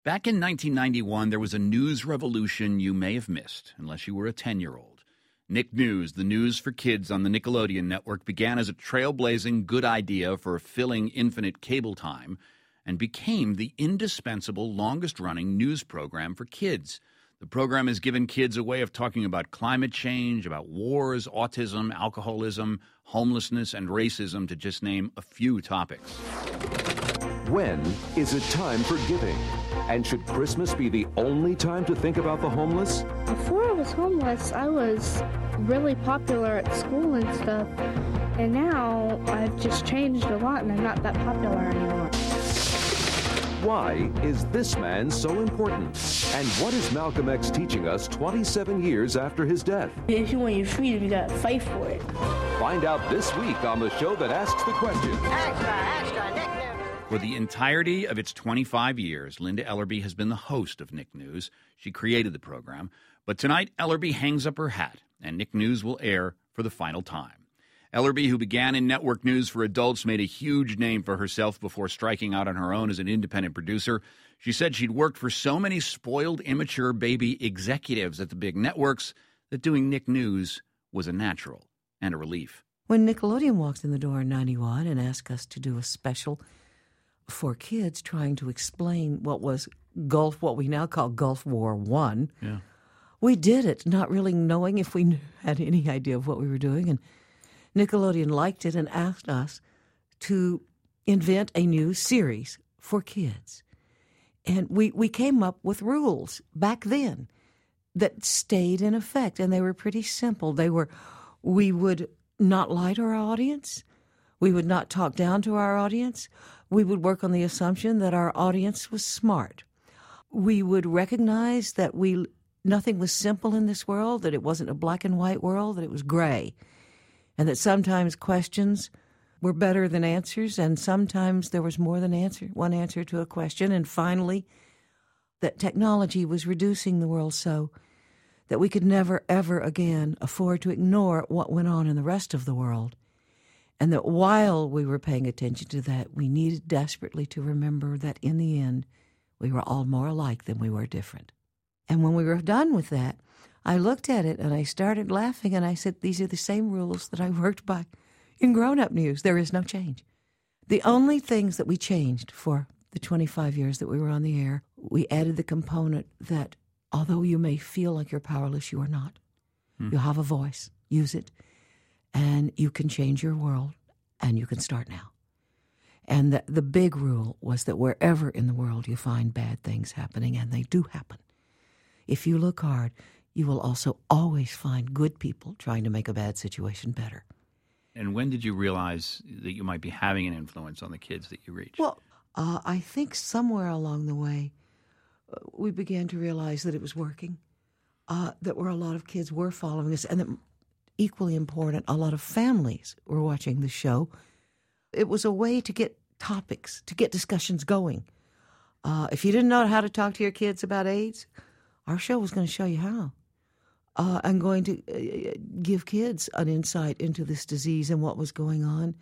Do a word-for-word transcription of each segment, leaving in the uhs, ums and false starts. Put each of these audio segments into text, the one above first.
Back in nineteen ninety-one, there was a news revolution you may have missed, unless you were a ten-year-old. Nick News, the news for kids on the Nickelodeon network, began as a trailblazing good idea for filling infinite cable time and became the indispensable longest-running news program for kids. The program has given kids a way of talking about climate change, about wars, autism, alcoholism, homelessness, and racism, to just name a few topics. When is it time for giving? And should Christmas be the only time to think about the homeless? Before I was homeless, I was really popular at school and stuff. And now I've just changed a lot and I'm not that popular anymore. Why is this man so important? And what is Malcolm X teaching us twenty-seven years after his death? If you want your freedom, you gotta fight for it. Find out this week on the show that asks the question. Extra, extra, Nick News. For the entirety of its twenty-five years, Linda Ellerbee has been the host of Nick News. She created the program. But tonight, Ellerbee hangs up her hat, and Nick News will air for the final time. Ellerbee, who began in network news for adults, made a huge name for herself before striking out on her own as an independent producer. She said she'd worked for so many spoiled, immature baby executives at the big networks that doing Nick News was a natural and a relief. When Nickelodeon walked in the door in ninety-one and asked us to do a special for kids trying to explain what was Gulf, what we now call Gulf War One, yeah. we did it, not really knowing if we had any idea of what we were doing. And Nickelodeon liked it and asked us to invent a new series for kids. And we, we came up with rules back then that stayed in effect, and they were pretty simple. They were, we would not lie to our audience. We would not talk down to our audience. We would work on the assumption that our audience was smart. We would recognize that we nothing was simple in this world, that it wasn't a black and white world, that it was gray, and that sometimes questions were better than answers, and sometimes there was more than answer, one answer to a question, and finally, that technology was reducing the world so that we could never, ever again afford to ignore what went on in the rest of the world. And that while we were paying attention to that, we needed desperately to remember that in the end, we were all more alike than we were different. And when we were done with that, I looked at it and I started laughing and I said, these are the same rules that I worked by in grown-up news. There is no change. The only things that we changed for the twenty-five years that we were on the air, we added the component that although you may feel like you're powerless, you are not. Hmm. You have a voice. Use it. And you can change your world, and you can start now. And the, the big rule was that wherever in the world you find bad things happening, and they do happen, if you look hard, you will also always find good people trying to make a bad situation better. And when did you realize that you might be having an influence on the kids that you reach? Well, uh, I think somewhere along the way, uh, we began to realize that it was working, uh, that where a lot of kids were following us, and that equally important, a lot of families were watching the show. It was a way to get topics, to get discussions going. Uh, if you didn't know how to talk to your kids about AIDS, our show was going to show you how. Uh, I'm going to uh, give kids an insight into this disease and what was going on.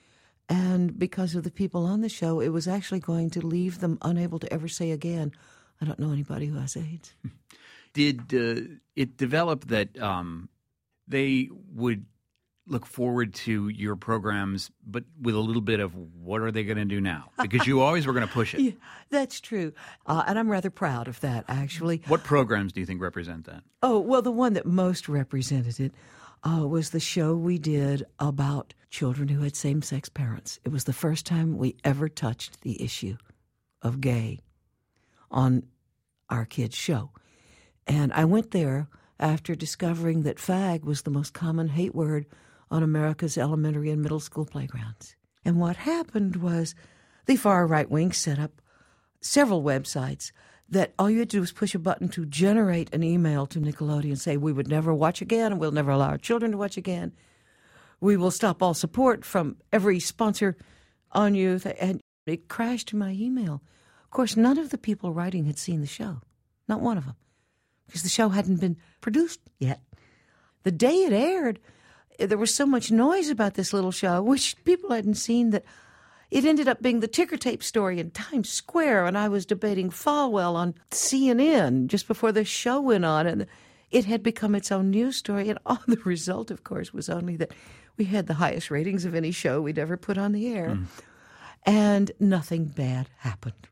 And because of the people on the show, it was actually going to leave them unable to ever say again, I don't know anybody who has AIDS. Did uh, it develop that um, they would look forward to your programs, but with a little bit of what are they going to do now? Because you always were going to push it. Yeah, that's true. Uh, and I'm rather proud of that, actually. What programs do you think represent that? Oh, well, the one that most represented it uh, was the show we did about children who had same-sex parents. It was the first time we ever touched the issue of gay on our kids' show. And I went there after discovering that fag was the most common hate word on America's elementary and middle school playgrounds. And what happened was the far right wing set up several websites that all you had to do was push a button to generate an email to Nickelodeon and say, we would never watch again, and we'll never allow our children to watch again. We will stop all support from every sponsor on youth. And it crashed my email. Of course, none of the people writing had seen the show. Not one of them. Because the show hadn't been produced yet. The day it aired, there was so much noise about this little show, which people hadn't seen, that it ended up being the ticker tape story in Times Square, and I was debating Falwell on C N N just before the show went on, and it had become its own news story. And all the result, of course, was only that we had the highest ratings of any show we'd ever put on the air. Mm. And nothing bad happened.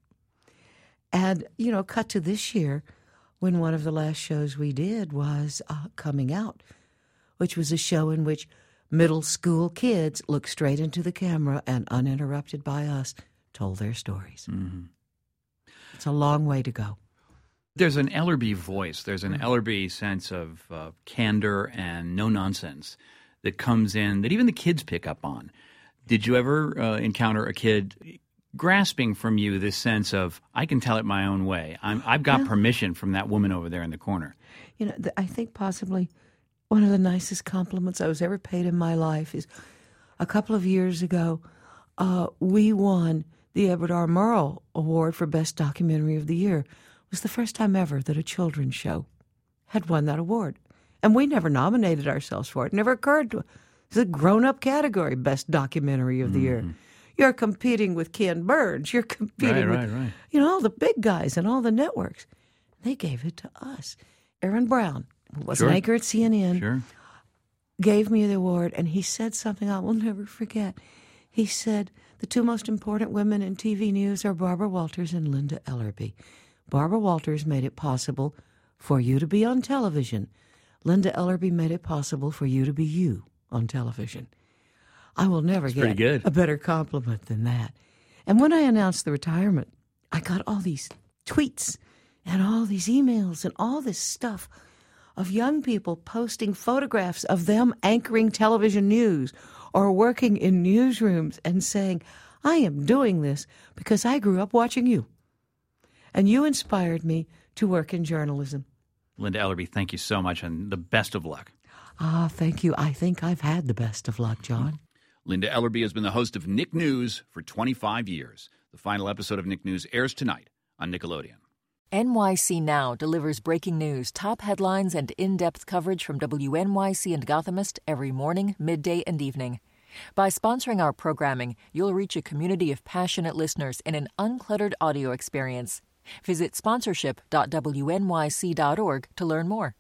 And, you know, cut to this year, when one of the last shows we did was uh, Coming Out, which was a show in which middle school kids looked straight into the camera and, uninterrupted by us, told their stories. Mm-hmm. It's a long way to go. There's an Ellerby voice. There's an Ellerby sense of uh, candor and no nonsense that comes in that even the kids pick up on. Did you ever uh, encounter a kid grasping from you this sense of, I can tell it my own way. I'm, I've got yeah. permission from that woman over there in the corner? You know, I think possibly one of the nicest compliments I was ever paid in my life is a couple of years ago, uh, we won the Edward R. Murrow Award for Best Documentary of the Year. It was the first time ever that a children's show had won that award. And we never nominated ourselves for it. It never occurred to us. It's a grown-up category, Best Documentary of the mm-hmm. Year. You're competing with Ken Burns. You're competing right, with, right, right. you know, all the big guys and all the networks. They gave it to us. Aaron Brown, who was sure. an anchor at C N N, sure. gave me the award, and he said something I will never forget. He said, the two most important women in T V news are Barbara Walters and Linda Ellerby. Barbara Walters made it possible for you to be on television. Linda Ellerby made it possible for you to be you on television. I will never That's pretty get good. a better compliment than that. And when I announced the retirement, I got all these tweets and all these emails and all this stuff of young people posting photographs of them anchoring television news or working in newsrooms and saying, I am doing this because I grew up watching you. And you inspired me to work in journalism. Linda Ellerby, thank you so much, and the best of luck. Ah, thank you. I think I've had the best of luck, John. Linda Ellerby has been the host of Nick News for twenty-five years. The final episode of Nick News airs tonight on Nickelodeon. N Y C Now delivers breaking news, top headlines, and in-depth coverage from W N Y C and Gothamist every morning, midday, and evening. By sponsoring our programming, you'll reach a community of passionate listeners in an uncluttered audio experience. Visit sponsorship dot W N Y C dot org to learn more.